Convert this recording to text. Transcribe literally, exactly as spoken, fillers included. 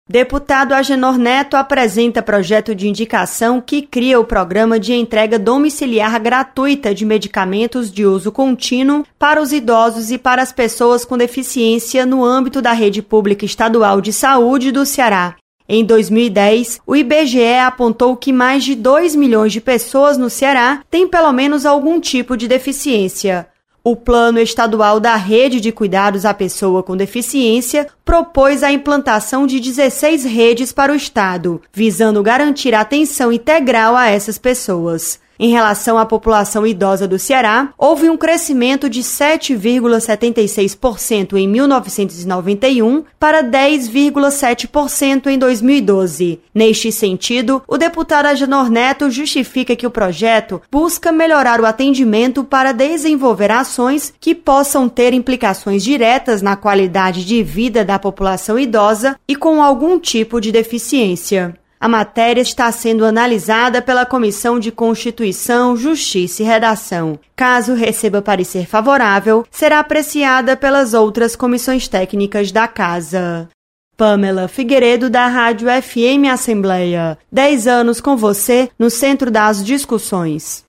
Deputado Agenor Neto apresenta projeto de indicação que cria o programa de entrega domiciliar gratuita de medicamentos de uso contínuo para os idosos e para as pessoas com deficiência no âmbito da rede pública estadual de saúde do Ceará. Em dois mil e dez, o I B G E apontou que mais de dois milhões de pessoas no Ceará têm pelo menos algum tipo de deficiência. O Plano Estadual da Rede de Cuidados à Pessoa com Deficiência propôs a implantação de dezesseis redes para o Estado, visando garantir atenção integral a essas pessoas. Em relação à população idosa do Ceará, houve um crescimento de sete vírgula setenta e seis por cento em mil novecentos e noventa e um para dez vírgula sete por cento em dois mil e doze. Neste sentido, o deputado Agenor Neto justifica que o projeto busca melhorar o atendimento para desenvolver ações que possam ter implicações diretas na qualidade de vida da população idosa e com algum tipo de deficiência. A matéria está sendo analisada pela Comissão de Constituição, Justiça e Redação. Caso receba parecer favorável, será apreciada pelas outras comissões técnicas da Casa. Pamela Figueiredo, da Rádio F M Assembleia. Dez anos com você no centro das discussões.